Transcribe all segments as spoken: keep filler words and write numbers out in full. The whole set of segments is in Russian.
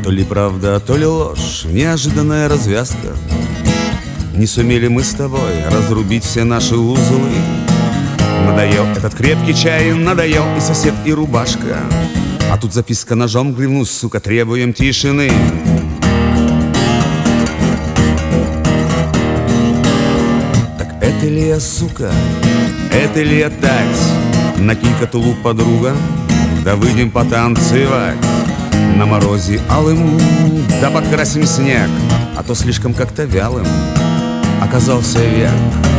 То ли правда, то ли ложь, неожиданная развязка. Не сумели мы с тобой разрубить все наши узлы. Надоел этот крепкий чай, надоел и сосед, и рубашка. А тут записка ножом, клянусь, сука, требуем тишины. Так это ли я, сука, это ли я такс? Накинь-ка тулуп, подруга, да выйдем потанцевать. На морозе алым, да подкрасим снег, а то слишком как-то вялым оказался век.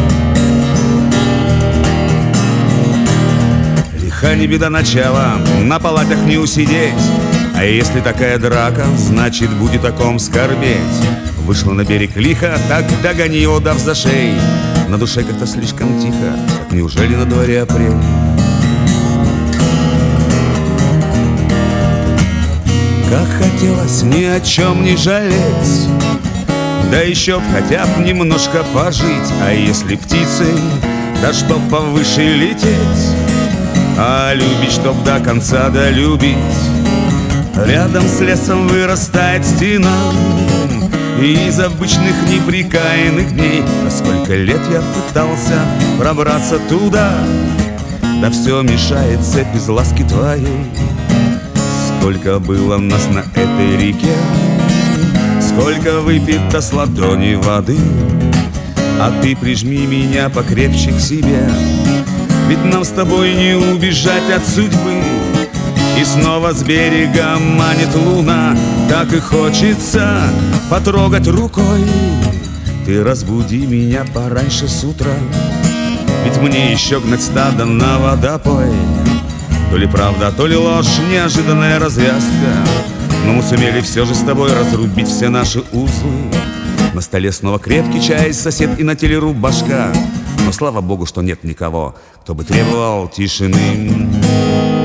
Лиха не беда начала, на палатях не усидеть. А если такая драка, значит будет о ком скорбеть. Вышла на берег лихо, так догони его, дав за шеи. На душе как-то слишком тихо, так неужели на дворе апрель? Как хотелось ни о чем не жалеть, да еще б хотя б немножко пожить. А если птицы, да чтоб повыше лететь, а любить, чтоб до конца долюбить. Рядом с лесом вырастает стена, и из обычных неприкаянных дней, а сколько лет я пытался пробраться туда, да все мешает цепь из ласки твоей. Сколько было нас на этой реке, сколько выпито с ладони воды, а ты прижми меня покрепче к себе, ведь нам с тобой не убежать от судьбы. И снова с берега манит луна, так и хочется потрогать рукой. Ты разбуди меня пораньше с утра, ведь мне еще гнать стадо на водопой. То ли правда, то ли ложь, неожиданная развязка, но мы сумели все же с тобой разрубить все наши узлы. На столе снова крепкий чай, сосед и на теле рубашка. Но слава богу, что нет никого, кто бы требовал тишины.